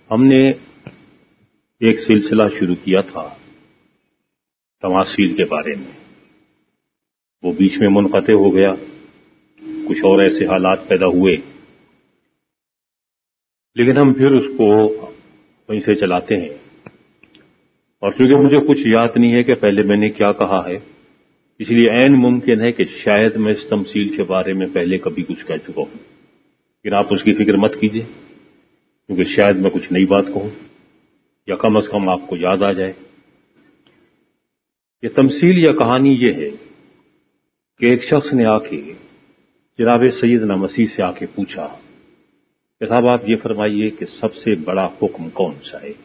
ہم نے ایک سلسلہ شروع کیا تھا تماثیل کے بارے میں، وہ بیچ میں منقطع ہو گیا، کچھ اور ایسے حالات پیدا ہوئے، لیکن ہم پھر اس کو وہیں سے چلاتے ہیں۔ اور کیونکہ مجھے کچھ یاد نہیں ہے کہ پہلے میں نے کیا کہا ہے، اس لیے عین ممکن ہے کہ شاید میں اس تمثیل کے بارے میں پہلے کبھی کچھ کہہ چکا ہوں، لیکن آپ اس کی فکر مت کیجیے، کیونکہ شاید میں کچھ نئی بات کہوں یا کم از کم آپ کو یاد آ جائے۔ یہ تمثیل یا کہانی یہ ہے کہ ایک شخص نے آ کے جناب سیدنا مسیح سے آ کے پوچھا کہ صاحب آپ یہ فرمائیے کہ سب سے بڑا حکم کون سا ہے؟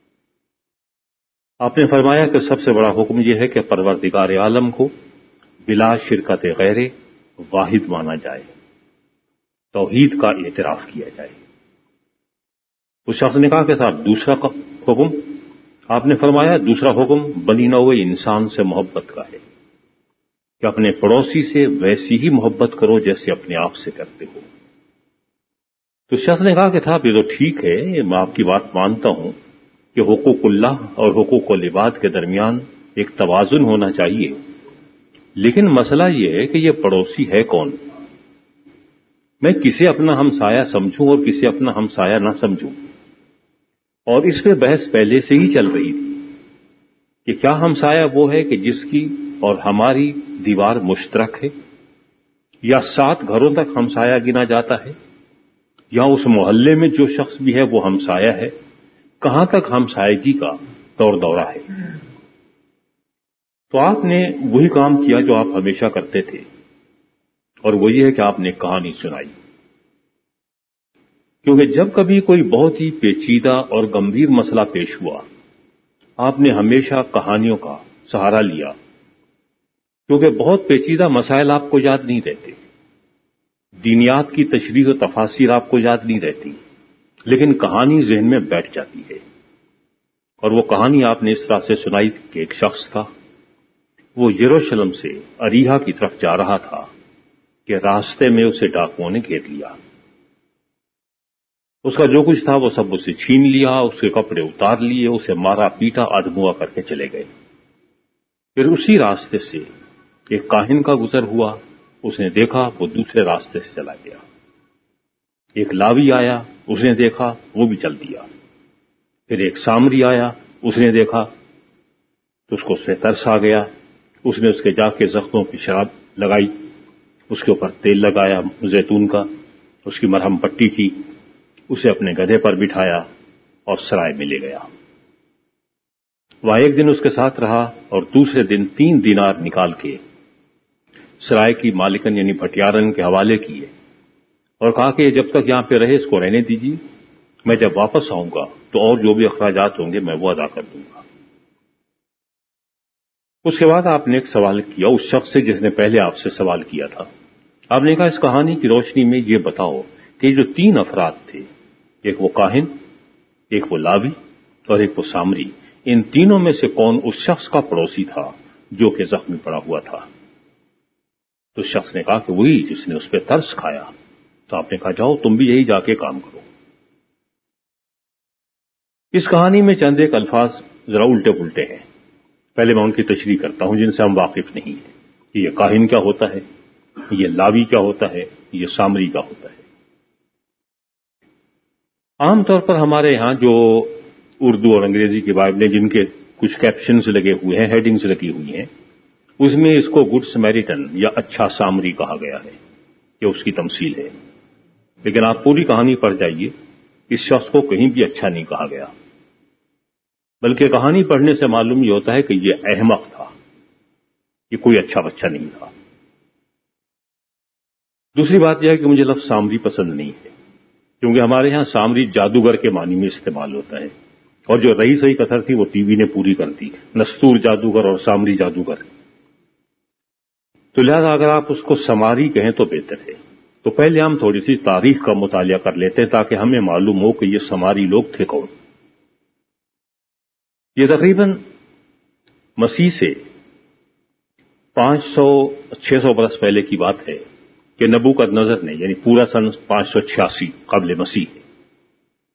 آپ نے فرمایا کہ سب سے بڑا حکم یہ ہے کہ پروردگار عالم کو بلا شرکت غیر واحد مانا جائے، توحید کا اعتراف کیا جائے۔ اس شخص نے کہا کہ صاحب دوسرا حکم؟ آپ نے فرمایا دوسرا حکم بنی نوع انسان سے محبت کا ہے کہ اپنے پڑوسی سے ویسی ہی محبت کرو جیسے اپنے آپ سے کرتے ہو۔ تو شخص نے کہا کہ صاحب یہ تو ٹھیک ہے، میں آپ کی بات مانتا ہوں کہ حقوق اللہ اور حقوق العباد کے درمیان ایک توازن ہونا چاہیے، لیکن مسئلہ یہ ہے کہ یہ پڑوسی ہے کون؟ میں کسے اپنا ہمسایہ سمجھوں اور کسے اپنا ہمسایہ نہ سمجھوں؟ اور اس پہ بحث پہلے سے ہی چل رہی تھی کہ کیا ہمسایہ وہ ہے کہ جس کی اور ہماری دیوار مشترک ہے، یا 7 گھروں تک ہمسایہ گنا جاتا ہے، یا اس محلے میں جو شخص بھی ہے وہ ہمسایہ ہے، کہاں تک ہمسایگی کا دور دورہ ہے؟ تو آپ نے وہی کام کیا جو آپ ہمیشہ کرتے تھے، اور وہ یہ ہے کہ آپ نے کہانی سنائی۔ کیونکہ جب کبھی کوئی بہت ہی پیچیدہ اور گمبھیر مسئلہ پیش ہوا، آپ نے ہمیشہ کہانیوں کا سہارا لیا، کیونکہ بہت پیچیدہ مسائل آپ کو یاد نہیں رہتے، دینیات کی تشریح و تفاسیر آپ کو یاد نہیں رہتی، لیکن کہانی ذہن میں بیٹھ جاتی ہے۔ اور وہ کہانی آپ نے اس طرح سے سنائی کہ ایک شخص تھا، وہ یروشلم سے اریحا کی طرف جا رہا تھا کہ راستے میں اسے ڈاکوؤں نے گھیر لیا۔ اس کا جو کچھ تھا وہ سب اسے چھین لیا، اس کے کپڑے اتار لیے، اسے مارا پیٹا ادموا کر کے چلے گئے۔ پھر اسی راستے سے ایک کاہن کا گزر ہوا، اس نے دیکھا وہ دوسرے راستے سے چلا گیا۔ ایک لاوی آیا، اس نے دیکھا وہ بھی چل دیا۔ پھر ایک سامری آیا، اس نے دیکھا تو اس کو اس سے ترس آ گیا، اس نے اس کے جا کے زخموں کی شراب لگائی، اس کے اوپر تیل لگایا زیتون کا، اس کی مرہم پٹی کی، اسے اپنے گدھے پر بٹھایا اور سرائے میں لے گیا۔ وہاں ایک دن اس کے ساتھ رہا اور دوسرے دن 3 دینار نکال کے سرائے کی مالکن یعنی بھٹیارن کے حوالے کیے اور کہا کہ جب تک یہاں پہ رہے اس کو رہنے دیجیے، میں جب واپس آؤں گا تو اور جو بھی اخراجات ہوں گے میں وہ ادا کر دوں گا۔ اس کے بعد آپ نے ایک سوال کیا اس شخص سے جس نے پہلے آپ سے سوال کیا تھا۔ آپ نے کہا اس کہانی کی روشنی میں یہ بتاؤ کہ جو 3 افراد تھے، ایک وہ کاہن، ایک وہ لاوی اور ایک وہ سامری، ان تینوں میں سے کون اس شخص کا پڑوسی تھا جو کہ زخمی پڑا ہوا تھا؟ تو شخص نے کہا کہ وہی جس نے اس پہ ترس کھایا۔ تو آپ نے کہا جاؤ تم بھی یہی جا کے کام کرو۔ اس کہانی میں چند ایک الفاظ ذرا الٹے پلٹے ہیں، پہلے میں ان کی تشریح کرتا ہوں جن سے ہم واقف نہیں ہیں کہ یہ کاہن کیا ہوتا ہے، یہ لاوی کیا ہوتا ہے، یہ سامری کیا ہوتا ہے۔ عام طور پر ہمارے ہاں جو اردو اور انگریزی کی بائبلیں جن کے کچھ کیپشنز لگے ہوئے ہیں، ہیڈنگز لگی ہوئی ہیں، اس میں اس کو گڈ سمیریٹن یا اچھا سامری کہا گیا ہے کہ اس کی تمثیل ہے، لیکن آپ پوری کہانی پڑھ جائیے، اس شخص کو کہیں بھی اچھا نہیں کہا گیا، بلکہ کہانی پڑھنے سے معلوم یہ ہوتا ہے کہ یہ احمق تھا، یہ کوئی اچھا بچہ نہیں تھا۔ دوسری بات یہ ہے کہ مجھے لفظ سامری پسند نہیں ہے، کیونکہ ہمارے ہاں سامری جادوگر کے معنی میں استعمال ہوتا ہے، اور جو رہی سہی کتھر تھی وہ ٹی وی نے پوری کر دی، نستور جادوگر اور سامری جادوگر۔ تو لہذا اگر آپ اس کو سماری کہیں تو بہتر ہے۔ تو پہلے ہم تھوڑی سی تاریخ کا مطالعہ کر لیتے ہیں تاکہ ہمیں معلوم ہو کہ یہ سماری لوگ تھے کون۔ یہ تقریباً مسیح سے 500-600 برس پہلے کی بات ہے کہ نبوکدنضر نے، یعنی پورا سن 586 قبل مسیح،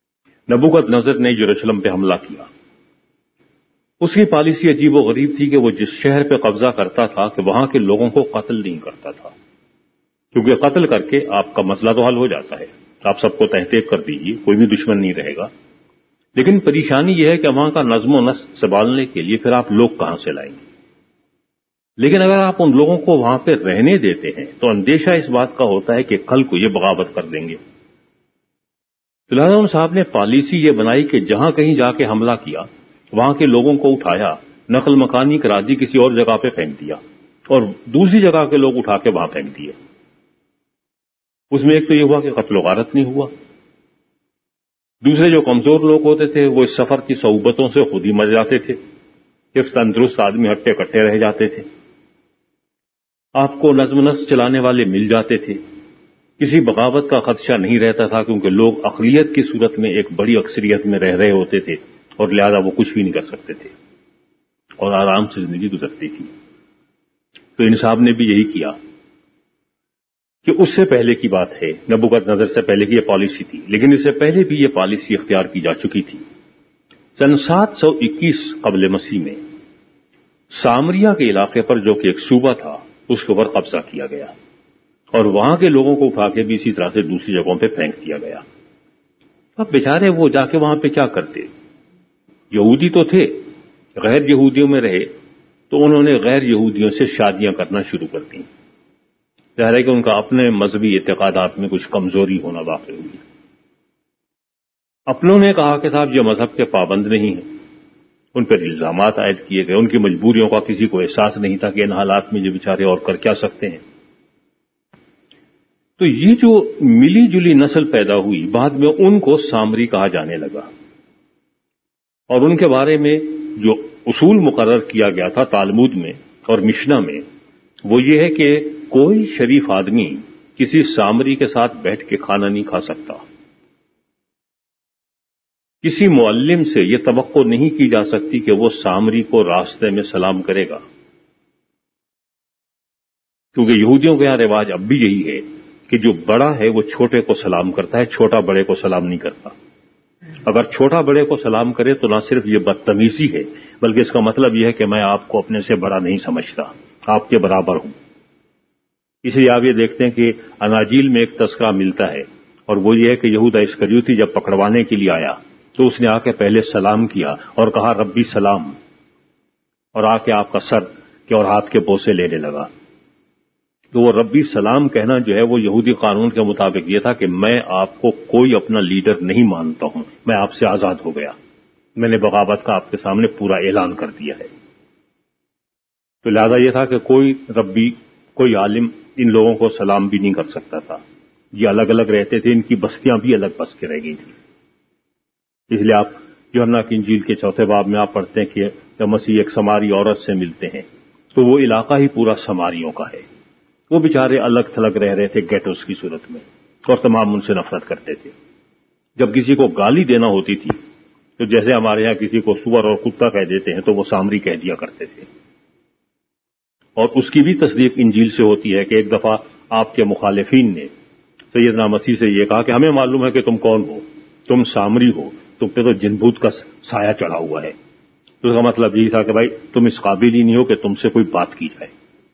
نبوکدنضر نے یروشلم پہ حملہ کیا. اس کی پالیسی عجیب و غریب تھی کہ وہ جس شہر پہ قبضہ کرتا تھا کہ وہاں کے لوگوں کو قتل نہیں کرتا تھا، کیونکہ قتل کر کے آپ کا مسئلہ تو حل ہو جاتا ہے، آپ سب کو تحقیق کر دیجیے، کوئی بھی دشمن نہیں رہے گا. لیکن پریشانی یہ ہے کہ وہاں کا نظم و نسق سنبھالنے کے لیے پھر آپ لوگ کہاں سے لائیں گے؟ لیکن اگر آپ ان لوگوں کو وہاں پہ رہنے دیتے ہیں تو اندیشہ اس بات کا ہوتا ہے کہ کل کو یہ بغاوت کر دیں گے. لہٰذا ان صاحب نے پالیسی یہ بنائی کہ جہاں کہیں جا کے حملہ کیا وہاں کے لوگوں کو اٹھایا، نقل مکانی کرا دی، کسی اور جگہ پہ پھینک دیا اور دوسری جگہ کے لوگ اٹھا کے وہاں پھینک دیے. اس میں ایک تو یہ ہوا کہ قتل و غارت نہیں ہوا، دوسرے جو کمزور لوگ ہوتے تھے وہ اس سفر کی صعوبتوں سے خود ہی مر جاتے تھے، صرف تندرست آدمی ہٹے کٹے رہ جاتے تھے، آپ کو نظم و نسق چلانے والے مل جاتے تھے، کسی بغاوت کا خدشہ نہیں رہتا تھا کیونکہ لوگ اقلیت کی صورت میں ایک بڑی اکثریت میں رہ رہے ہوتے تھے اور لہذا وہ کچھ بھی نہیں کر سکتے تھے اور آرام سے زندگی گزرتی تھی. تو ان صاحب نے بھی یہی کیا کہ اس سے پہلے کی بات ہے، نبوکدنضر سے پہلے کی یہ پالیسی تھی، لیکن اس سے پہلے بھی یہ پالیسی اختیار کی جا چکی تھی. سن 721 قبل مسیح میں سامریا کے علاقے پر جو کہ ایک صوبہ تھا اس کے اوپر قبضہ کیا گیا اور وہاں کے لوگوں کو اٹھا کے بھی اسی طرح سے دوسری جگہوں پہ پھینک دیا گیا. اب بیچارے وہ جا کے وہاں پہ کیا کرتے؟ یہودی تو تھے، غیر یہودیوں میں رہے تو انہوں نے غیر یہودیوں سے شادیاں کرنا شروع کر دیں. ظاہر ہے کہ ان کا اپنے مذہبی اعتقادات میں کچھ کمزوری ہونا واقع ہوئی. اپنوں نے کہا کہ صاحب یہ مذہب کے پابند نہیں ہیں، ان پر الزامات عائد کیے گئے، ان کی مجبوریوں کا کسی کو احساس نہیں تھا کہ ان حالات میں یہ بیچارے اور کر کیا سکتے ہیں. تو یہ جو ملی جلی نسل پیدا ہوئی بعد میں ان کو سامری کہا جانے لگا اور ان کے بارے میں جو اصول مقرر کیا گیا تھا تالمود میں اور مشنا میں وہ یہ ہے کہ کوئی شریف آدمی کسی سامری کے ساتھ بیٹھ کے کھانا نہیں کھا سکتا. کسی معلم سے یہ توقع نہیں کی جا سکتی کہ وہ سامری کو راستے میں سلام کرے گا، کیونکہ یہودیوں کے یہاں رواج اب بھی یہی ہے کہ جو بڑا ہے وہ چھوٹے کو سلام کرتا ہے، چھوٹا بڑے کو سلام نہیں کرتا. اگر چھوٹا بڑے کو سلام کرے تو نہ صرف یہ بدتمیزی ہے بلکہ اس کا مطلب یہ ہے کہ میں آپ کو اپنے سے بڑا نہیں سمجھتا، آپ کے برابر ہوں. اس لیے آپ یہ دیکھتے ہیں کہ اناجیل میں ایک تذکرہ ملتا ہے اور وہ یہ ہے کہ یہودا اسکریوتی جب پکڑوانے کے لیے آیا تو اس نے آ کے پہلے سلام کیا اور کہا ربی سلام، اور آ کے آپ کا سر کے اور ہاتھ کے بوسے لینے لگا. تو وہ ربی سلام کہنا جو ہے وہ یہودی قانون کے مطابق یہ تھا کہ میں آپ کو کوئی اپنا لیڈر نہیں مانتا ہوں، میں آپ سے آزاد ہو گیا، میں نے بغاوت کا آپ کے سامنے پورا اعلان کر دیا ہے. تو لہذا یہ تھا کہ کوئی ربی، کوئی عالم ان لوگوں کو سلام بھی نہیں کر سکتا تھا. یہ الگ الگ رہتے تھے، ان کی بستیاں بھی الگ بس کے رہ گئی تھیں. اس لیے آپ یوحنا کی انجیل کے 4 باب میں آپ پڑھتے ہیں کہ جب مسیح ایک سماری عورت سے ملتے ہیں تو وہ علاقہ ہی پورا سماریوں کا ہے. وہ بیچارے الگ تھلگ رہ رہے تھے گیٹوز کی صورت میں اور تمام ان سے نفرت کرتے تھے. جب کسی کو گالی دینا ہوتی تھی تو جیسے ہمارے یہاں کسی کو سور اور کتا کہہ دیتے ہیں تو وہ سامری کہہ دیا کرتے تھے. اور اس کی بھی تصدیق انجیل سے ہوتی ہے کہ ایک دفعہ آپ کے مخالفین نے سیدنا مسیح سے یہ کہا کہ ہمیں معلوم ہے کہ تم کون ہو، تم سامری ہو، تم پہ تو جن بھوت کا سایہ چڑھا ہوا ہے. تو اس کا مطلب یہی تھا کہ بھائی تم اس قابل ہی نہیں ہو کہ تم سے کوئی بات کی جائے.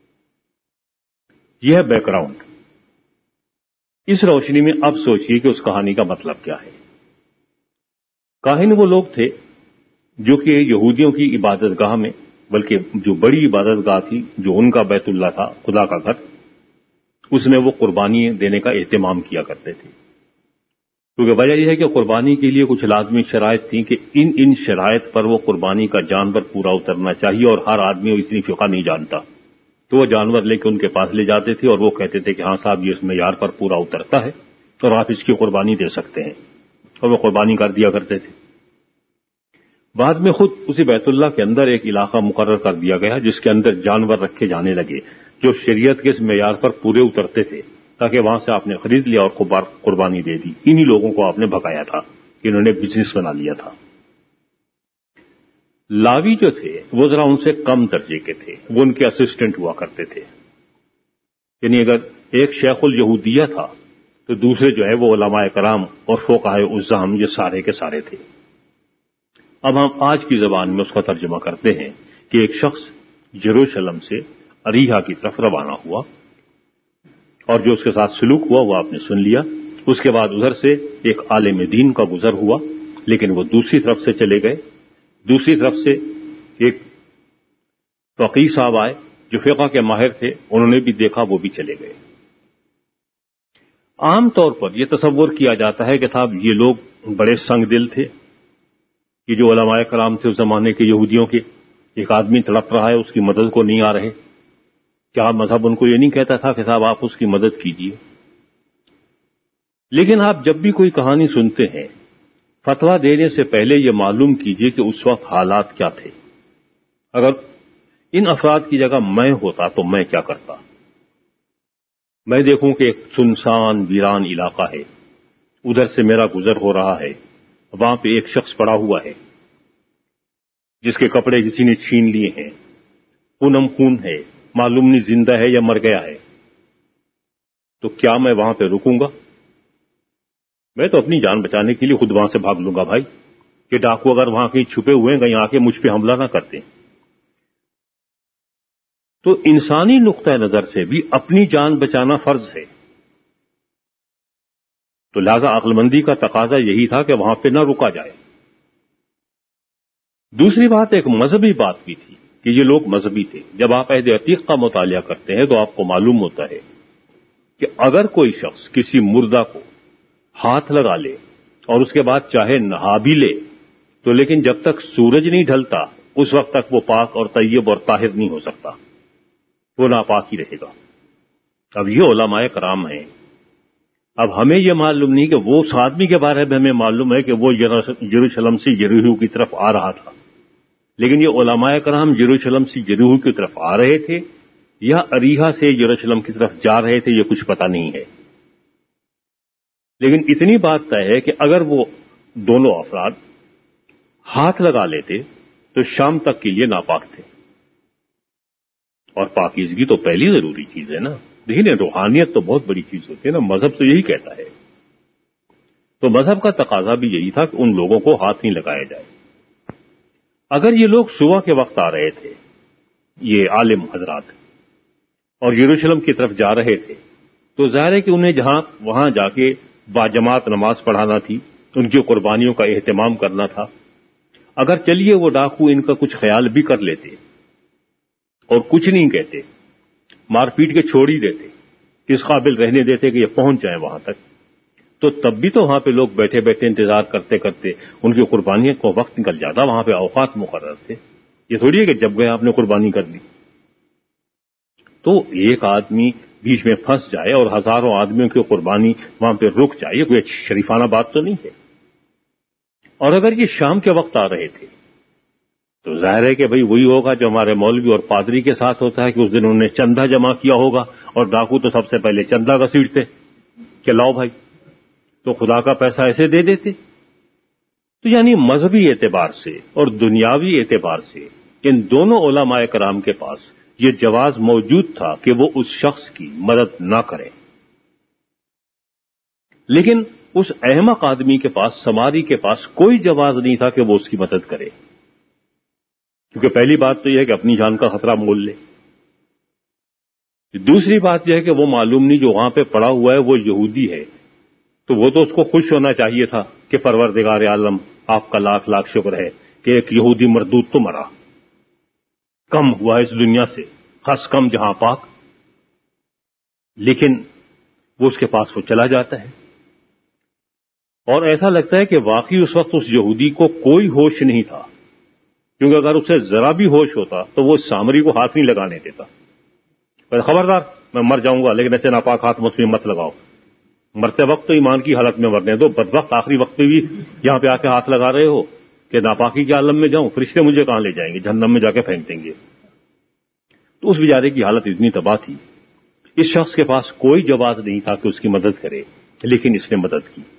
یہ ہے بیک گراؤنڈ. اس روشنی میں اب سوچیے کہ اس کہانی کا مطلب کیا ہے. کاہن وہ لوگ تھے جو کہ یہودیوں کی عبادت گاہ میں، بلکہ جو بڑی عبادت گاہ تھی جو ان کا بیت اللہ تھا، خدا کا گھر، اس میں وہ قربانی دینے کا اہتمام کیا کرتے تھے. کیونکہ وجہ یہ ہے کہ قربانی کے لیے کچھ لازمی شرائط تھیں کہ ان شرائط پر وہ قربانی کا جانور پورا اترنا چاہیے اور ہر آدمی اتنی فقہ نہیں جانتا. تو وہ جانور لے کے ان کے پاس لے جاتے تھے اور وہ کہتے تھے کہ ہاں صاحب یہ اس معیار پر پورا اترتا ہے اور آپ اس کی قربانی دے سکتے ہیں، اور وہ قربانی کر دیا کرتے تھے. بعد میں خود اسی بیت اللہ کے اندر ایک علاقہ مقرر کر دیا گیا جس کے اندر جانور رکھے جانے لگے جو شریعت کے اس معیار پر پورے اترتے تھے، تاکہ وہاں سے آپ نے خرید لیا اور قربانی دے دی. انہی لوگوں کو آپ نے بھگایا تھا کہ انہوں نے بزنس بنا لیا تھا. لاوی جو تھے وہ ذرا ان سے کم درجے کے تھے، وہ ان کے اسسٹنٹ ہوا کرتے تھے. یعنی اگر ایک شیخ الیہودیہ تھا تو دوسرے جو ہے وہ علماء کرام اور فقہائے عظام یہ سارے کے سارے تھے۔ اب ہم آج کی زبان میں اس کا ترجمہ کرتے ہیں کہ ایک شخص یروشلم سے اریحا کی طرف روانہ ہوا، اور جو اس کے ساتھ سلوک ہوا وہ آپ نے سن لیا۔ اس کے بعد ادھر سے ایک عالم دین کا گزر ہوا، لیکن وہ دوسری طرف سے چلے گئے۔ دوسری طرف سے ایک فقیہ صاحب آئے جو فقہ کے ماہر تھے، انہوں نے بھی دیکھا، وہ بھی چلے گئے۔ عام طور پر یہ تصور کیا جاتا ہے کہ صاحب یہ لوگ بڑے سنگ دل تھے، کہ جو علماء کرام تھے اس زمانے کے یہودیوں کے، ایک آدمی تڑپ رہا ہے اس کی مدد کو نہیں آ رہے، کیا مذہب ان کو یہ نہیں کہتا تھا کہ صاحب آپ اس کی مدد کیجیے؟ لیکن آپ جب بھی کوئی کہانی سنتے ہیں، فتویٰ دینے سے پہلے یہ معلوم کیجیے کہ اس وقت حالات کیا تھے۔ اگر ان افراد کی جگہ میں ہوتا تو میں کیا کرتا؟ میں دیکھوں کہ ایک سنسان ویران علاقہ ہے، ادھر سے میرا گزر ہو رہا ہے، وہاں پہ ایک شخص پڑا ہوا ہے جس کے کپڑے کسی نے چھین لیے ہیں، خونم خون ہے، معلوم نہیں زندہ ہے یا مر گیا ہے، تو کیا میں وہاں پہ رکوں گا؟ میں تو اپنی جان بچانے کے لیے خود وہاں سے بھاگ لوں گا بھائی، کہ ڈاکو اگر وہاں کہیں چھپے ہوئے ہیں کہیں آ کے مجھ پہ حملہ نہ کرتے۔ تو انسانی نقطہ نظر سے بھی اپنی جان بچانا فرض ہے، تو لہذا عقل مندی کا تقاضا یہی تھا کہ وہاں پہ نہ رکا جائے۔ دوسری بات ایک مذہبی بات بھی تھی کہ یہ لوگ مذہبی تھے۔ جب آپ عہد عتیق کا مطالعہ کرتے ہیں تو آپ کو معلوم ہوتا ہے کہ اگر کوئی شخص کسی مردہ کو ہاتھ لگا لے اور اس کے بعد چاہے نہا بھی لے تو لیکن جب تک سورج نہیں ڈھلتا اس وقت تک وہ پاک اور طیب اور طاہر نہیں ہو سکتا، وہ ناپاک ہی رہے گا۔ اب یہ علماء کرام ہیں، اب ہمیں یہ معلوم نہیں کہ وہ اس آدمی کے بارے میں ہمیں معلوم ہے کہ وہ یروشلم سے یریحو کی طرف آ رہا تھا، لیکن یہ علماء کرام یروشلم سے یریحو کی طرف آ رہے تھے یا اریحا سے یروشلم کی طرف جا رہے تھے یہ کچھ پتہ نہیں ہے۔ لیکن اتنی بات طے ہے کہ اگر وہ دونوں افراد ہاتھ لگا لیتے تو شام تک کے لیے ناپاک تھے، اور پاکیزگی تو پہلی ضروری چیز ہے نا۔ دیکھیں روحانیت تو بہت بڑی چیز ہوتی ہے نا، مذہب تو یہی کہتا ہے۔ تو مذہب کا تقاضا بھی یہی تھا کہ ان لوگوں کو ہاتھ نہیں لگایا جائے۔ اگر یہ لوگ صبح کے وقت آ رہے تھے، یہ عالم حضرات، اور یروشلم کی طرف جا رہے تھے، تو ظاہر ہے کہ انہیں جہاں وہاں جا کے باجماعت نماز پڑھانا تھی، ان کی قربانیوں کا اہتمام کرنا تھا۔ اگر چلیے وہ ڈاکو ان کا کچھ خیال بھی کر لیتے اور کچھ نہیں کہتے، مار پیٹ کے چھوڑ ہی دیتے، اس قابل رہنے دیتے کہ یہ پہنچ جائیں وہاں تک، تو تب بھی تو وہاں پہ لوگ بیٹھے بیٹھے انتظار کرتے کرتے ان کی قربانیوں کو وقت نکل جاتا، وہاں پہ اوقات مقرر تھے۔ یہ تھوڑی ہے کہ جب گئے آپ نے قربانی کر دی۔ تو ایک آدمی بیچ میں پھنس جائے اور ہزاروں آدمیوں کی قربانی وہاں پہ رک جائے، یہ کوئی شریفانہ بات تو نہیں ہے۔ اور اگر یہ شام کے وقت آ رہے تھے تو ظاہر ہے کہ بھئی وہی ہوگا جو ہمارے مولوی اور پادری کے ساتھ ہوتا ہے کہ اس دن انہوں نے چندہ جمع کیا ہوگا، اور ڈاکو تو سب سے پہلے چندہ گھسیٹتے کہ لاؤ بھائی، تو خدا کا پیسہ ایسے دے دیتے۔ تو یعنی مذہبی اعتبار سے اور دنیاوی اعتبار سے ان دونوں علماء کرام کے پاس یہ جواز موجود تھا کہ وہ اس شخص کی مدد نہ کریں، لیکن اس احمق آدمی کے پاس، سماری کے پاس کوئی جواز نہیں تھا کہ وہ اس کی مدد کرے، کیونکہ پہلی بات تو یہ ہے کہ اپنی جان کا خطرہ مول لے، دوسری بات یہ ہے کہ وہ معلوم نہیں جو وہاں پہ پڑا ہوا ہے وہ یہودی ہے، تو وہ تو اس کو خوش ہونا چاہیے تھا کہ پروردگار عالم آپ کا لاکھ لاکھ شکر ہے کہ ایک یہودی مردود تو مرا، کم ہوا اس دنیا سے، خس کم جہاں پاک۔ لیکن وہ اس کے پاس وہ چلا جاتا ہے، اور ایسا لگتا ہے کہ واقعی اس وقت اس یہودی کو کوئی ہوش نہیں تھا، کیونکہ اگر اسے ذرا بھی ہوش ہوتا تو وہ سامری کو ہاتھ نہیں لگانے دیتا۔ پر خبردار میں مر جاؤں گا لیکن ایسے ناپاک ہاتھ مجھ پہ مت لگاؤ، مرتے وقت تو ایمان کی حالت میں مرنے دو، بدبخت آخری وقت پہ بھی یہاں پہ آ کے ہاتھ لگا رہے ہو کہ ناپاکی کے عالم میں جاؤں، فرشتے مجھے کہاں لے جائیں گے، جہنم میں جا کے پھینک دیں گے۔ تو اس بیچارے کی حالت اتنی تباہ تھی، اس شخص کے پاس کوئی جواز نہیں تھا کہ اس کی مدد کرے، لیکن اس نے مدد کی۔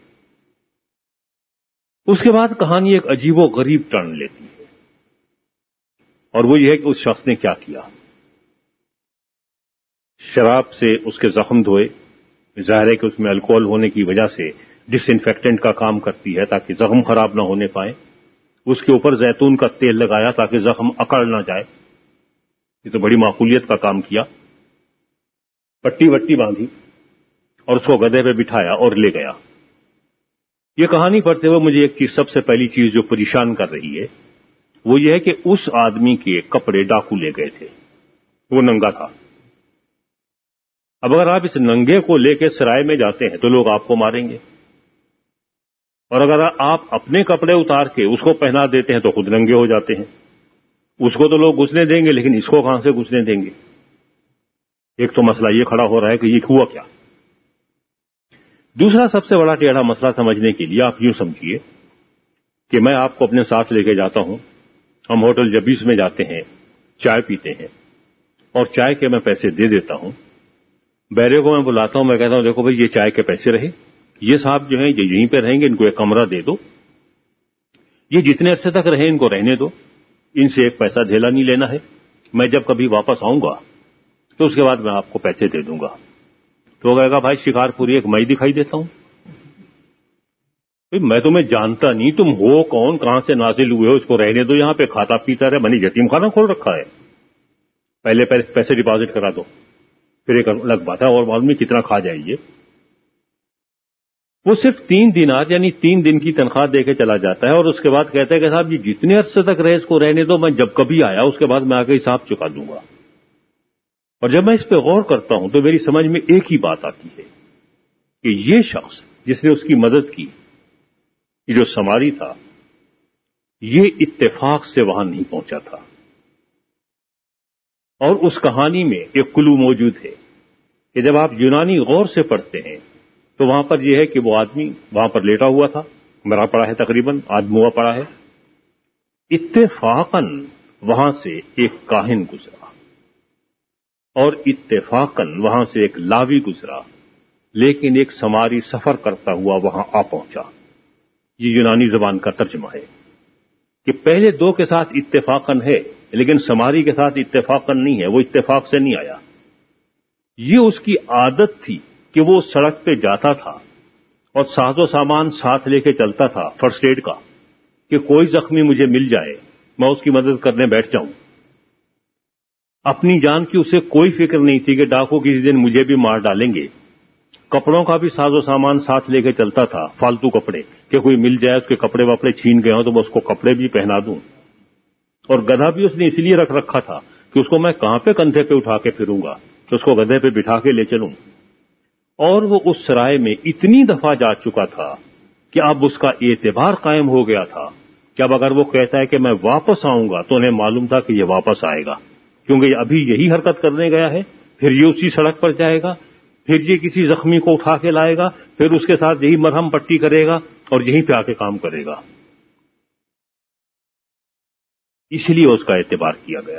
اس کے بعد کہانی ایک عجیب و غریب ٹرن لیتی ہے، اور وہ یہ ہے کہ اس شخص نے کیا کیا۔ شراب سے اس کے زخم دھوئے، ظاہر ہے کہ اس میں الکوہل ہونے کی وجہ سے ڈس انفیکٹنٹ کا کام کرتی ہے تاکہ زخم خراب نہ ہونے پائے. اس کے اوپر زیتون کا تیل لگایا تاکہ زخم اکڑ نہ جائے. یہ تو بڑی معقولیت کا کام کیا. پٹی وٹی باندھی اور اس کو گدھے پہ بٹھایا اور لے گیا. یہ کہانی پڑھتے ہوئے مجھے ایک چیز، سب سے پہلی چیز جو پریشان کر رہی ہے وہ یہ ہے کہ اس آدمی کے کپڑے ڈاکو لے گئے تھے. وہ ننگا تھا. اب اگر آپ اس ننگے کو لے کے سرائے میں جاتے ہیں تو لوگ آپ کو ماریں گے، اور اگر آپ اپنے کپڑے اتار کے اس کو پہنا دیتے ہیں تو خود ننگے ہو جاتے ہیں. اس کو تو لوگ گھسنے دیں گے لیکن اس کو کہاں سے گھسنے دیں گے؟ ایک تو مسئلہ یہ کھڑا ہو رہا ہے کہ یہ ہوا کیا. دوسرا سب سے بڑا ٹیڑھا مسئلہ سمجھنے کے لیے آپ یوں سمجھیے کہ میں آپ کو اپنے ساتھ لے کے جاتا ہوں. ہم ہوٹل جبیس میں جاتے ہیں، چائے پیتے ہیں، اور چائے کے میں پیسے دے دیتا ہوں. بیرے کو میں بلاتا ہوں، میں کہتا ہوں دیکھو بھائی یہ چائے کے پیسے رہے، یہ صاحب جو ہیں یہ یہیں پہ رہیں گے، ان کو ایک کمرہ دے دو، یہ جتنے عرصے تک رہیں ان کو رہنے دو، ان سے ایک پیسہ دھیلا نہیں لینا ہے. میں جب کبھی واپس آؤں گا تو اس کے بعد میں آپ کو پیسے دے دوں گا. تو وہ کہے گا بھائی شکار پوری ایک میں دکھائی دیتا ہوں. میں تمہیں جانتا نہیں، تم ہو کون، کہاں سے نازل ہوئے ہو، اس کو رہنے دو یہاں پہ، کھاتا پیتا رہے. میں نے یتیم خانہ کھول رکھا ہے. پہلے پیسے ڈپازٹ کرا دو، پھر ایک الگ بات ہے اور معلوم نہیں کتنا کھا جائے گی. وہ صرف 3 دینار یعنی 3 دن کی تنخواہ دے کے چلا جاتا ہے، اور اس کے بعد کہتا ہے کہ صاحب یہ جتنے عرصے تک رہے اس کو رہنے دو، میں جب کبھی آیا اس کے بعد میں آ کے حساب چکا دوں گا. اور جب میں اس پہ غور کرتا ہوں تو میری سمجھ میں ایک ہی بات آتی ہے کہ یہ شخص جس نے اس کی مدد کی، یہ جو سماری تھا، یہ اتفاق سے وہاں نہیں پہنچا تھا. اور اس کہانی میں ایک کلو موجود ہے کہ جب آپ یونانی غور سے پڑھتے ہیں تو وہاں پر یہ ہے کہ وہ آدمی وہاں پر لیٹا ہوا تھا، مرا پڑا ہے، تقریباً آدموا پڑا ہے. اتفاقاً وہاں سے ایک کاہن گزرا اور اتفاقاً وہاں سے ایک لاوی گزرا، لیکن ایک سماری سفر کرتا ہوا وہاں آ پہنچا. یہ یونانی زبان کا ترجمہ ہے کہ پہلے 2 کے ساتھ اتفاقاً ہے لیکن سماری کے ساتھ اتفاقاً نہیں ہے، وہ اتفاق سے نہیں آیا. یہ اس کی عادت تھی کہ وہ سڑک پہ جاتا تھا اور ساز و سامان ساتھ لے کے چلتا تھا فرسٹ ایڈ کا، کہ کوئی زخمی مجھے مل جائے میں اس کی مدد کرنے بیٹھ جاؤں. اپنی جان کی اسے کوئی فکر نہیں تھی کہ ڈاکو کسی دن مجھے بھی مار ڈالیں گے. کپڑوں کا بھی ساز و سامان ساتھ لے کے چلتا تھا، فالتو کپڑے، کہ کوئی مل جائے اس کے کپڑے وپڑے چھین گئے ہوں تو میں اس کو کپڑے بھی پہنا دوں. اور گدھا بھی اس نے اس لیے رکھ رکھا تھا کہ اس کو میں کہاں پہ کندھے پہ اٹھا کے پھروں گا کہ اس کو گدھے پہ بٹھا کے لے چلوں. اور وہ اس سرائے میں اتنی دفعہ جا چکا تھا کہ اب اس کا اعتبار قائم ہو گیا تھا کہ اب اگر وہ کہتا ہے کہ میں واپس آؤں گا تو انہیں معلوم تھا کہ یہ واپس آئے گا، کیونکہ یہ ابھی یہی حرکت کرنے گیا ہے، پھر یہ اسی سڑک پر جائے گا، پھر یہ کسی زخمی کو اٹھا کے لائے گا، پھر اس کے ساتھ یہی مرہم پٹی کرے گا اور یہیں پہ آ کے کام کرے گا. اس لیے اس کا اعتبار کیا گیا.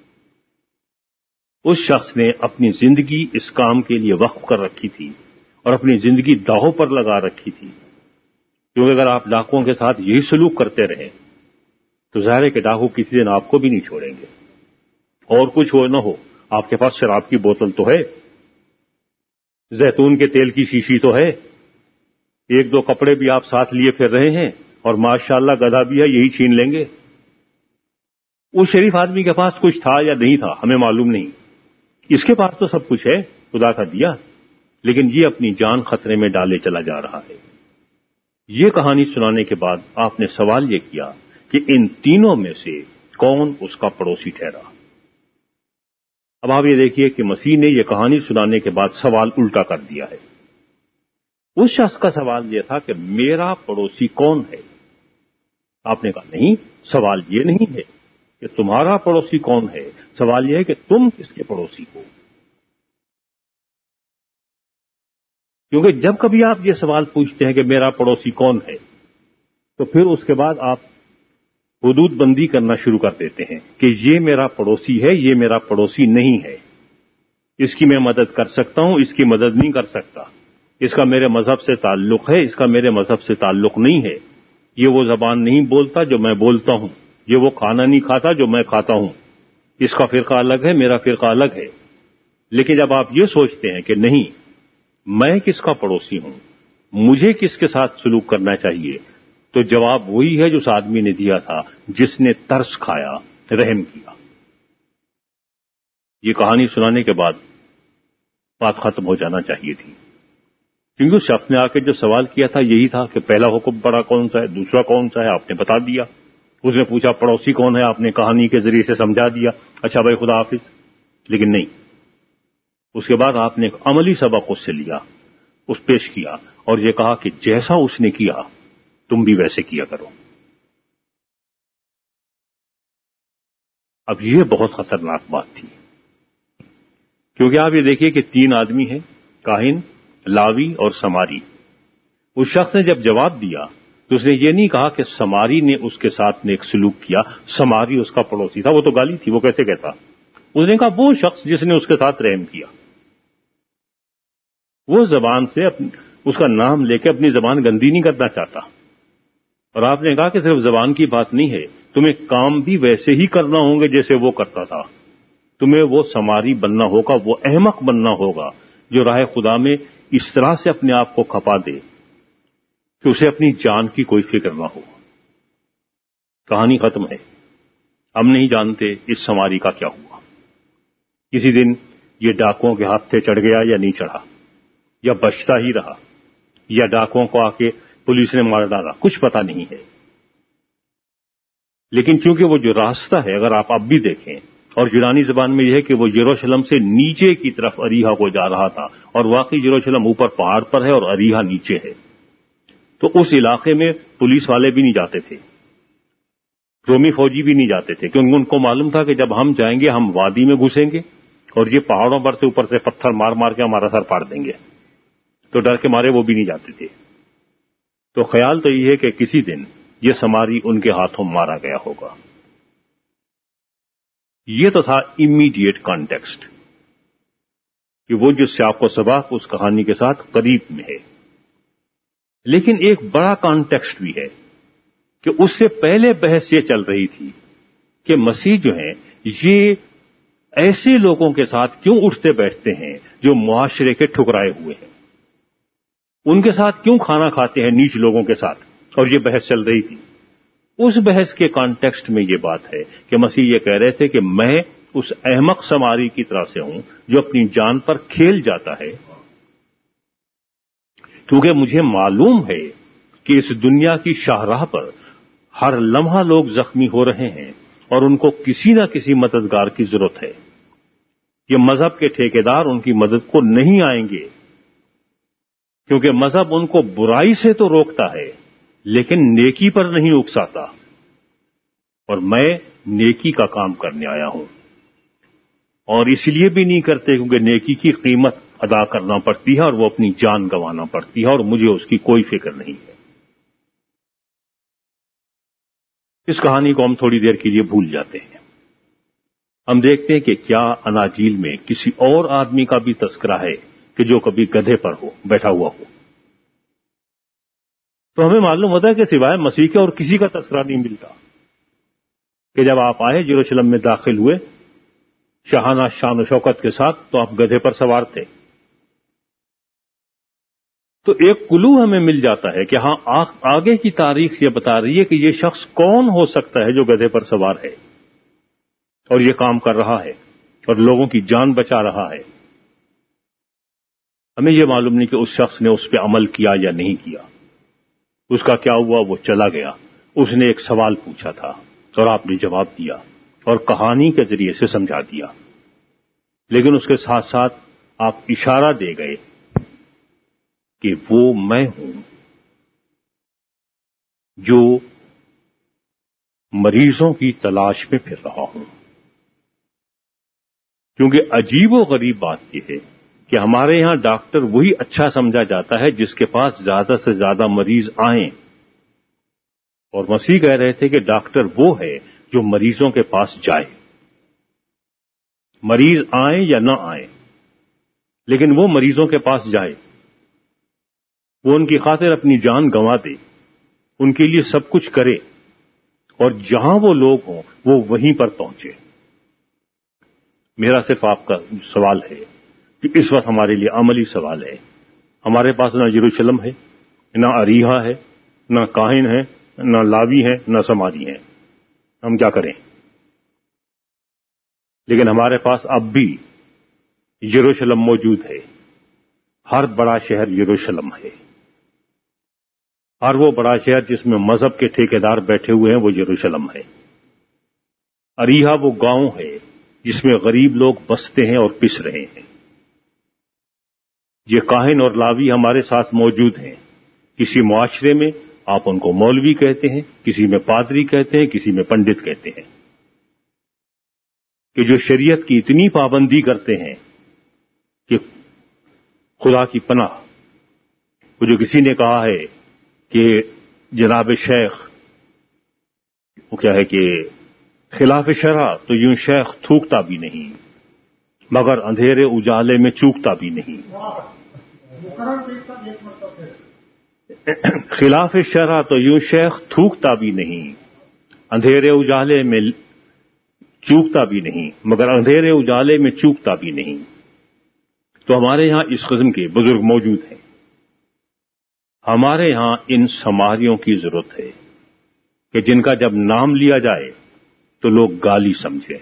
اس شخص نے اپنی زندگی اس کام کے لیے وقف کر رکھی تھی اور اپنی زندگی داؤ پر لگا رکھی تھی، کیونکہ اگر آپ ڈاکوؤں کے ساتھ یہی سلوک کرتے رہیں تو ظاہر ہے کہ ڈاکو کسی دن آپ کو بھی نہیں چھوڑیں گے. اور کچھ ہو نہ ہو آپ کے پاس شراب کی بوتل تو ہے، زیتون کے تیل کی شیشی تو ہے، 1-2 کپڑے بھی آپ ساتھ لیے پھر رہے ہیں، اور ماشاءاللہ گدھا بھی ہے، یہی چھین لیں گے. اس شریف آدمی کے پاس کچھ تھا یا نہیں تھا ہمیں معلوم نہیں، اس کے پاس تو سب کچھ ہے، خدا کا دیا، لیکن یہ اپنی جان خطرے میں ڈالے چلا جا رہا ہے. یہ کہانی سنانے کے بعد آپ نے سوال یہ کیا کہ ان تینوں میں سے کون اس کا پڑوسی ٹھہرا. اب آپ یہ دیکھیے کہ مسیح نے یہ کہانی سنانے کے بعد سوال الٹا کر دیا ہے. اس شخص کا سوال یہ تھا کہ میرا پڑوسی کون ہے. آپ نے کہا نہیں، سوال یہ نہیں ہے کہ تمہارا پڑوسی کون ہے، سوال یہ ہے کہ تم کس کے پڑوسی ہو. کیونکہ جب کبھی آپ یہ سوال پوچھتے ہیں کہ میرا پڑوسی کون ہے تو پھر اس کے بعد آپ حدود بندی کرنا شروع کر دیتے ہیں کہ یہ میرا پڑوسی ہے، یہ میرا پڑوسی نہیں ہے، اس کی میں مدد کر سکتا ہوں، اس کی مدد نہیں کر سکتا، اس کا میرے مذہب سے تعلق ہے، اس کا میرے مذہب سے تعلق نہیں ہے، یہ وہ زبان نہیں بولتا جو میں بولتا ہوں، یہ وہ کھانا نہیں کھاتا جو میں کھاتا ہوں، اس کا فرقہ الگ ہے، میرا فرقہ الگ ہے. لیکن جب آپ یہ سوچتے ہیں کہ نہیں، میں کس کا پڑوسی ہوں، مجھے کس کے ساتھ سلوک کرنا چاہیے، تو جواب وہی ہے جو اس آدمی نے دیا تھا جس نے ترس کھایا، رحم کیا۔ یہ کہانی سنانے کے بعد بات ختم ہو جانا چاہیے تھی، کیونکہ اس شخص نے آ کے جو سوال کیا تھا یہی تھا کہ پہلا حکم بڑا کون سا ہے، دوسرا کون سا ہے، آپ نے بتا دیا۔ اس نے پوچھا پڑوسی کون ہے، آپ نے کہانی کے ذریعے سے سمجھا دیا، اچھا بھائی خدا حافظ۔ لیکن نہیں، اس کے بعد آپ نے ایک عملی سبق اس سے لیا، اس پیش کیا اور یہ کہا کہ جیسا اس نے کیا تم بھی ویسے کیا کرو۔ اب یہ بہت خطرناک بات تھی، کیونکہ آپ یہ دیکھیے کہ 3 آدمی ہیں، کاہن، لاوی اور سماری۔ اس شخص نے جب جواب دیا تو اس نے یہ نہیں کہا کہ سماری نے اس کے ساتھ نیک سلوک کیا، سماری اس کا پڑوسی تھا، وہ تو گالی تھی، وہ کیسے کہتا؟ اس نے کہا وہ شخص جس نے اس کے ساتھ رحم کیا۔ وہ زبان سے اس کا نام لے کے اپنی زبان گندی نہیں کرنا چاہتا، اور آپ نے کہا کہ صرف زبان کی بات نہیں ہے، تمہیں کام بھی ویسے ہی کرنا ہوں گے جیسے وہ کرتا تھا۔ تمہیں وہ سماری بننا ہوگا، وہ احمق بننا ہوگا جو راہ خدا میں اس طرح سے اپنے آپ کو کھپا دے کہ اسے اپنی جان کی کوئی فکر نہ ہو۔ کہانی ختم ہے، ہم نہیں جانتے اس سماری کا کیا ہوا۔ کسی دن یہ ڈاکوؤں کے ہاتھ سے چڑھ گیا یا نہیں چڑھا، یا بچتا ہی رہا، یا ڈاکوؤں کو آ کے پولیس نے مار ڈالا، کچھ پتہ نہیں ہے۔ لیکن چونکہ وہ جو راستہ ہے، اگر آپ اب بھی دیکھیں، اور یونانی زبان میں یہ ہے کہ وہ یروشلم سے نیچے کی طرف اریحا کو جا رہا تھا، اور واقعی یروشلم اوپر پہاڑ پر ہے اور اریحا نیچے ہے، تو اس علاقے میں پولیس والے بھی نہیں جاتے تھے، رومی فوجی بھی نہیں جاتے تھے، کیونکہ ان کو معلوم تھا کہ جب ہم جائیں گے ہم وادی میں گھسیں گے اور یہ پہاڑوں پر سے اوپر سے پتھر مار مار کے ہمارا سر پاڑ دیں گے، تو ڈر کے مارے وہ بھی نہیں جاتے تھے۔ تو خیال تو یہ ہے کہ کسی دن یہ سماری ان کے ہاتھوں مارا گیا ہوگا۔ یہ تو تھا امیڈیٹ کانٹیکسٹ کہ وہ جو سیاق و سباق اس کہانی کے ساتھ قریب میں ہے، لیکن ایک بڑا کانٹیکسٹ بھی ہے کہ اس سے پہلے بحث یہ چل رہی تھی کہ مسیح جو ہیں یہ ایسے لوگوں کے ساتھ کیوں اٹھتے بیٹھتے ہیں جو معاشرے کے ٹھکرائے ہوئے ہیں، ان کے ساتھ کیوں کھانا کھاتے ہیں نیچ لوگوں کے ساتھ، اور یہ بحث چل رہی تھی۔ اس بحث کے کانٹیکسٹ میں یہ بات ہے کہ مسیح یہ کہہ رہے تھے کہ میں اس احمق سماری کی طرح سے ہوں جو اپنی جان پر کھیل جاتا ہے، کیونکہ مجھے معلوم ہے کہ اس دنیا کی شاہراہ پر ہر لمحہ لوگ زخمی ہو رہے ہیں اور ان کو کسی نہ کسی مددگار کی ضرورت ہے۔ یہ مذہب کے ٹھیکیدار ان کی مدد کو نہیں آئیں گے، کیونکہ مذہب ان کو برائی سے تو روکتا ہے لیکن نیکی پر نہیں اکساتا، اور میں نیکی کا کام کرنے آیا ہوں، اور اس لیے بھی نہیں کرتے کیونکہ نیکی کی قیمت ادا کرنا پڑتی ہے اور وہ اپنی جان گنوانا پڑتی ہے، اور مجھے اس کی کوئی فکر نہیں ہے۔ اس کہانی کو ہم تھوڑی دیر کے لیے بھول جاتے ہیں، ہم دیکھتے ہیں کہ کیا اناجیل میں کسی اور آدمی کا بھی تذکرہ ہے کہ جو کبھی گدھے پر ہو، بیٹھا ہوا ہو، تو ہمیں معلوم ہوتا ہے کہ سوائے مسیح کے اور کسی کا تذکرہ نہیں ملتا کہ جب آپ آئے یروشلم میں داخل ہوئے شاہانہ شان و شوکت کے ساتھ تو آپ گدھے پر سوار تھے۔ تو ایک کلو ہمیں مل جاتا ہے کہ ہاں آگے کی تاریخ یہ بتا رہی ہے کہ یہ شخص کون ہو سکتا ہے جو گدھے پر سوار ہے اور یہ کام کر رہا ہے اور لوگوں کی جان بچا رہا ہے۔ ہمیں یہ معلوم نہیں کہ اس شخص نے اس پہ عمل کیا یا نہیں کیا، اس کا کیا ہوا، وہ چلا گیا۔ اس نے ایک سوال پوچھا تھا اور آپ نے جواب دیا اور کہانی کے ذریعے سے سمجھا دیا، لیکن اس کے ساتھ ساتھ آپ اشارہ دے گئے کہ وہ میں ہوں جو مریضوں کی تلاش میں پھر رہا ہوں۔ کیونکہ عجیب و غریب بات یہ ہے کہ ہمارے یہاں ڈاکٹر وہی اچھا سمجھا جاتا ہے جس کے پاس زیادہ سے زیادہ مریض آئیں، اور مسیح کہہ رہے تھے کہ ڈاکٹر وہ ہے جو مریضوں کے پاس جائے، مریض آئیں یا نہ آئیں لیکن وہ مریضوں کے پاس جائے، وہ ان کی خاطر اپنی جان گنوا دے، ان کے لیے سب کچھ کرے، اور جہاں وہ لوگ ہوں وہ وہیں پر پہنچے۔ میرا صرف آپ کا سوال ہے کہ اس وقت ہمارے لیے عملی سوال ہے ہمارے پاس نہ یروشلم ہے، نہ اریحا ہے، نہ کاہن ہے، نہ لاوی ہے، نہ سماری ہیں. ہم کیا کریں؟ لیکن ہمارے پاس اب بھی یروشلم موجود ہے. ہر بڑا شہر یروشلم ہے. ہر وہ بڑا شہر جس میں مذہب کے ٹھیکیدار بیٹھے ہوئے ہیں وہ یروشلم ہے. اریحا وہ گاؤں ہے جس میں غریب لوگ بستے ہیں اور پس رہے ہیں. یہ کاہن اور لاوی ہمارے ساتھ موجود ہیں. کسی معاشرے میں آپ ان کو مولوی کہتے ہیں، کسی میں پادری کہتے ہیں، کسی میں پنڈت کہتے ہیں، کہ جو شریعت کی اتنی پابندی کرتے ہیں کہ خدا کی پناہ. وہ جو کسی نے کہا ہے کہ جناب شیخ وہ کیا ہے کہ خلاف شرع تو یوں شیخ تھوکتا بھی نہیں مگر اندھیرے اجالے میں چوکتا بھی نہیں. خلاف شرع تو یوں شیخ تھوکتا بھی نہیں، اندھیرے اجالے میں چوکتا بھی نہیں مگر اندھیرے اجالے میں چوکتا بھی نہیں. تو ہمارے یہاں اس قسم کے بزرگ موجود ہیں. ہمارے یہاں ان سماریوں کی ضرورت ہے کہ جن کا جب نام لیا جائے تو لوگ گالی سمجھیں،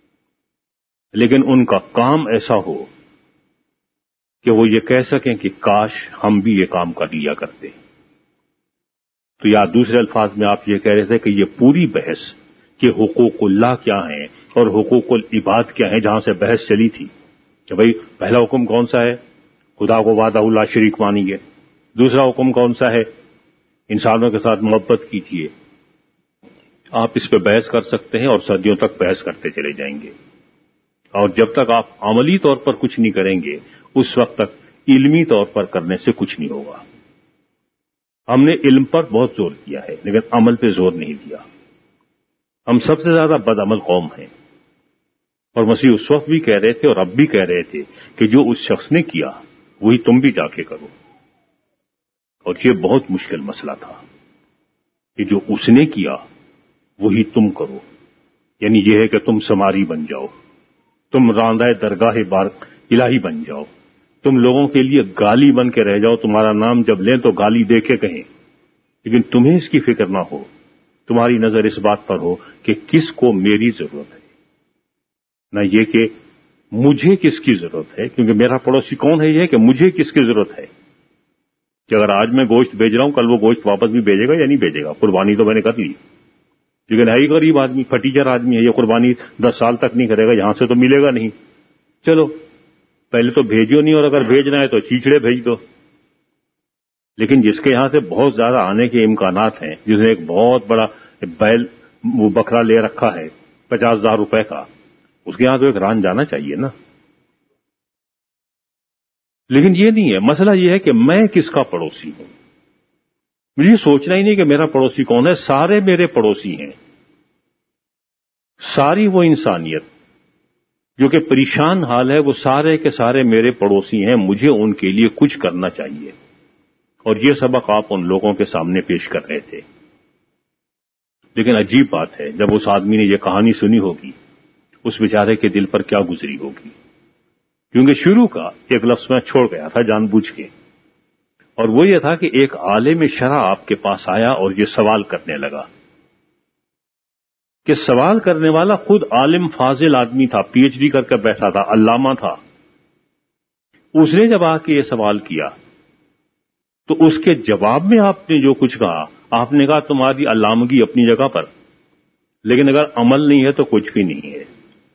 لیکن ان کا کام ایسا ہو کہ وہ یہ کہہ سکیں کہ کاش ہم بھی یہ کام کر لیا کرتے. تو یا دوسرے الفاظ میں آپ یہ کہہ رہے تھے کہ یہ پوری بحث کہ حقوق اللہ کیا ہیں اور حقوق العباد کیا ہیں، جہاں سے بحث چلی تھی کہ بھئی پہلا حکم کون سا ہے؟ خدا کو وحدہ لا شریک مانیے. دوسرا حکم کون سا ہے؟ انسانوں کے ساتھ محبت کیجیے. آپ اس پہ بحث کر سکتے ہیں اور صدیوں تک بحث کرتے چلے جائیں گے، اور جب تک آپ عملی طور پر کچھ نہیں کریں گے اس وقت تک علمی طور پر کرنے سے کچھ نہیں ہوگا. ہم نے علم پر بہت زور دیا ہے لیکن عمل پہ زور نہیں دیا. ہم سب سے زیادہ بدعمل قوم ہیں، اور مسیح اس وقت بھی کہہ رہے تھے اور اب بھی کہہ رہے تھے کہ جو اس شخص نے کیا وہی تم بھی جا کے کرو. اور یہ بہت مشکل مسئلہ تھا کہ جو اس نے کیا وہی تم کرو. یعنی یہ ہے کہ تم سماری بن جاؤ، تم راندہ درگاہ بار الہی بن جاؤ، تم لوگوں کے لیے گالی بن کے رہ جاؤ. تمہارا نام جب لیں تو گالی دے کے کہیں، لیکن تمہیں اس کی فکر نہ ہو. تمہاری نظر اس بات پر ہو کہ کس کو میری ضرورت ہے، نہ یہ کہ مجھے کس کی ضرورت ہے. کیونکہ میرا پڑوسی کون ہے، یہ ہے کہ مجھے کس کی ضرورت ہے. کہ اگر آج میں گوشت بھیج رہا ہوں کل وہ گوشت واپس بھی بھیجے گا یا نہیں بھیجے گا. قربانی تو میں نے کر لی، لیکن ہے ہی غریب آدمی، پھٹیچر آدمی ہے، یہ قربانی 10 سال تک نہیں کرے گا، یہاں سے تو ملے گا نہیں. چلو پہلے تو بھیجو نہیں، اور اگر بھیجنا ہے تو چیچڑے بھیج دو. لیکن جس کے یہاں سے بہت زیادہ آنے کے امکانات ہیں، جس نے ایک بہت بڑا بیل وہ بکرا لے رکھا ہے 50,000 روپے کا، اس کے یہاں تو ایک ران جانا چاہیے نا. لیکن یہ نہیں ہے. مسئلہ یہ ہے کہ میں کس کا پڑوسی ہوں. مجھے سوچنا ہی نہیں کہ میرا پڑوسی کون ہے. سارے میرے پڑوسی ہیں. ساری وہ انسانیت جو کہ پریشان حال ہے وہ سارے کے سارے میرے پڑوسی ہیں. مجھے ان کے لیے کچھ کرنا چاہیے. اور یہ سبق آپ ان لوگوں کے سامنے پیش کر رہے تھے. لیکن عجیب بات ہے، جب اس آدمی نے یہ کہانی سنی ہوگی اس بیچارے کے دل پر کیا گزری ہوگی. کیونکہ شروع کا ایک لفظ میں چھوڑ گیا تھا جان بوجھ کے، اور وہ یہ تھا کہ ایک عالم شرع آپ کے پاس آیا اور یہ سوال کرنے لگا کہ سوال کرنے والا خود عالم فاضل آدمی تھا، پی ایچ ڈی کر کے بیٹھا تھا، علامہ تھا. اس نے جب آ کے یہ سوال کیا تو اس کے جواب میں آپ نے جو کچھ کہا، آپ نے کہا تمہاری علامگی اپنی جگہ پر، لیکن اگر عمل نہیں ہے تو کچھ بھی نہیں ہے.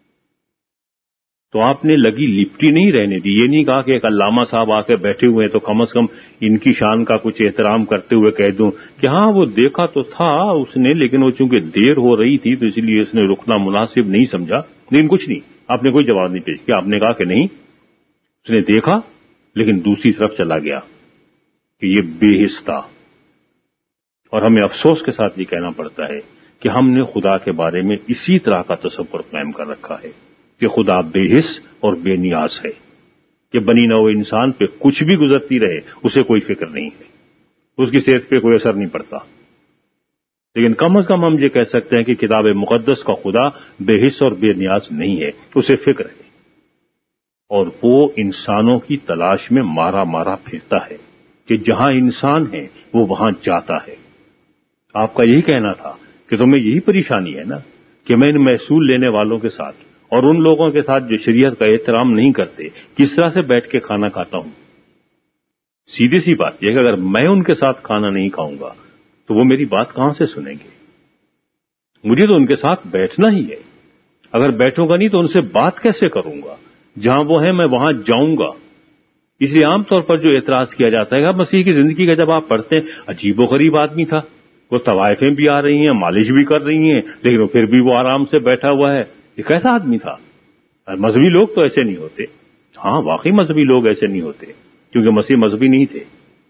تو آپ نے لگی لپٹی نہیں رہنے دی. یہ نہیں کہا کہ ایک علامہ صاحب آ کے بیٹھے ہوئے ہیں تو کم از کم ان کی شان کا کچھ احترام کرتے ہوئے کہہ دوں کہ ہاں وہ دیکھا تو تھا اس نے، لیکن وہ چونکہ دیر ہو رہی تھی تو اس لیے اس نے رکنا مناسب نہیں سمجھا. لیکن کچھ نہیں، آپ نے کوئی جواب نہیں پیش کیا. آپ نے کہا کہ نہیں، اس نے دیکھا لیکن دوسری طرف چلا گیا کہ یہ بے حس تھا. اور ہمیں افسوس کے ساتھ یہ کہنا پڑتا ہے کہ ہم نے خدا کے بارے میں اسی طرح کا تصور قائم کر رکھا ہے کہ خدا بے حس اور بے نیاز ہے، کہ بنی نوع انسان پہ کچھ بھی گزرتی رہے اسے کوئی فکر نہیں ہے، اس کی صحت پہ کوئی اثر نہیں پڑتا. لیکن کم از کم ہم یہ کہہ سکتے ہیں کہ کتاب مقدس کا خدا بے حس اور بے نیاز نہیں ہے، اسے فکر ہے. اور وہ انسانوں کی تلاش میں مارا مارا پھرتا ہے کہ جہاں انسان ہے وہ وہاں جاتا ہے۔ آپ کا یہی کہنا تھا کہ تمہیں یہی پریشانی ہے نا کہ میں ان محصول لینے والوں کے ساتھ اور ان لوگوں کے ساتھ جو شریعت کا احترام نہیں کرتے کس طرح سے بیٹھ کے کھانا کھاتا ہوں۔ سیدھی سی بات یہ ہے کہ اگر میں ان کے ساتھ کھانا نہیں کھاؤں گا تو وہ میری بات کہاں سے سنیں گے؟ مجھے تو ان کے ساتھ بیٹھنا ہی ہے، اگر بیٹھوں گا نہیں تو ان سے بات کیسے کروں گا؟ جہاں وہ ہیں میں وہاں جاؤں گا۔ اس لیے عام طور پر جو اعتراض کیا جاتا ہے کہ مسیح کی زندگی کا جب آپ پڑھتے ہیں عجیب و غریب آدمی تھا، وہ طوائفیں بھی آ رہی ہیں، مالش بھی کر رہی ہیں، لیکن پھر بھی وہ آرام سے بیٹھا ہوا ہے، یہ کیسا آدمی تھا؟ مذہبی لوگ تو ایسے نہیں ہوتے۔ ہاں واقعی مذہبی لوگ ایسے نہیں ہوتے، کیونکہ مسیح مذہبی نہیں تھے،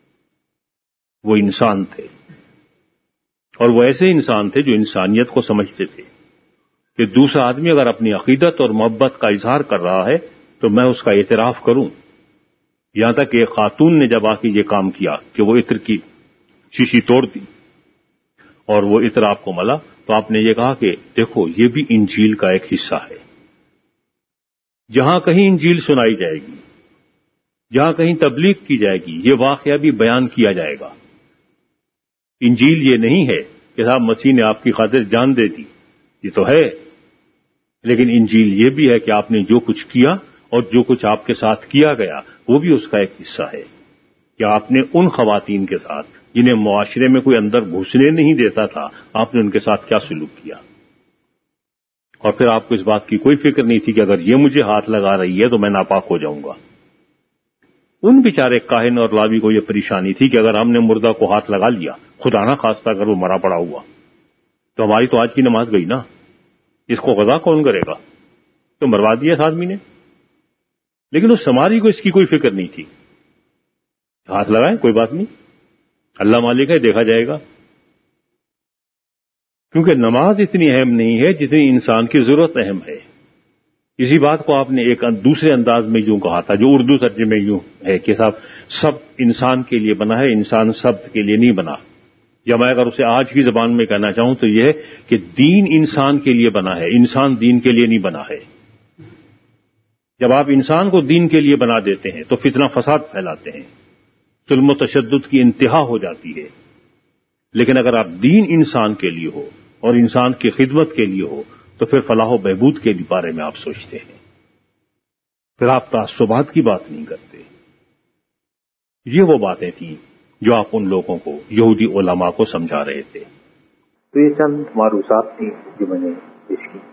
وہ انسان تھے، اور وہ ایسے انسان تھے جو انسانیت کو سمجھتے تھے کہ دوسرا آدمی اگر اپنی عقیدت اور محبت کا اظہار کر رہا ہے تو میں اس کا اعتراف کروں۔ یہاں تک کہ ایک خاتون نے جب آ کے یہ کام کیا کہ وہ عطر کی شیشی توڑ دی اور وہ عطر آپ کو ملا، تو آپ نے یہ کہا کہ دیکھو یہ بھی انجیل کا ایک حصہ ہے۔ جہاں کہیں انجیل سنائی جائے گی، جہاں کہیں تبلیغ کی جائے گی، یہ واقعہ بھی بیان کیا جائے گا۔ انجیل یہ نہیں ہے کہ صاحب مسیح نے آپ کی خاطر جان دے دی، یہ تو ہے، لیکن انجیل یہ بھی ہے کہ آپ نے جو کچھ کیا اور جو کچھ آپ کے ساتھ کیا گیا وہ بھی اس کا ایک حصہ ہے کہ آپ نے ان خواتین کے ساتھ جنہیں معاشرے میں کوئی اندر گھسنے نہیں دیتا تھا، آپ نے ان کے ساتھ کیا سلوک کیا، اور پھر آپ کو اس بات کی کوئی فکر نہیں تھی کہ اگر یہ مجھے ہاتھ لگا رہی ہے تو میں ناپاک ہو جاؤں گا۔ ان بیچارے کاہن اور لاوی کو یہ پریشانی تھی کہ اگر ہم نے مردہ کو ہاتھ لگا لیا، خدا نہ خواستہ اگر وہ مرا پڑا ہوا تو ہماری تو آج کی نماز گئی نا، اس کو قضا کون کرے گا؟ تو مروا دیا اس آدمی نے۔ لیکن اس سماری کو اس کی کوئی فکر نہیں تھی، ہاتھ لگائیں کوئی بات نہیں، اللہ مالک ہے، دیکھا جائے گا۔ کیونکہ نماز اتنی اہم نہیں ہے جتنی انسان کی ضرورت اہم ہے۔ اسی بات کو آپ نے ایک دوسرے انداز میں یوں کہا تھا جو اردو ترجمے یوں ہے کہ صاحب سب انسان کے لیے بنا ہے، انسان سب کے لیے نہیں بنا۔ یا میں اگر اسے آج کی زبان میں کہنا چاہوں تو یہ ہے کہ دین انسان کے لیے بنا ہے، انسان دین کے لیے نہیں بنا ہے۔ جب آپ انسان کو دین کے لیے بنا دیتے ہیں تو فتنہ فساد پھیلاتے ہیں، ظلم و تشدد کی انتہا ہو جاتی ہے۔ لیکن اگر آپ دین انسان کے لیے ہو اور انسان کی خدمت کے لیے ہو تو پھر فلاح و بہبود کے بارے میں آپ سوچتے ہیں، پھر آپ تعصبات کی بات نہیں کرتے۔ یہ وہ باتیں تھیں جو آپ ان لوگوں کو، یہودی علماء کو سمجھا رہے تھے۔ تو یہ چند معروضات تھیں جو میں نے پیش کی۔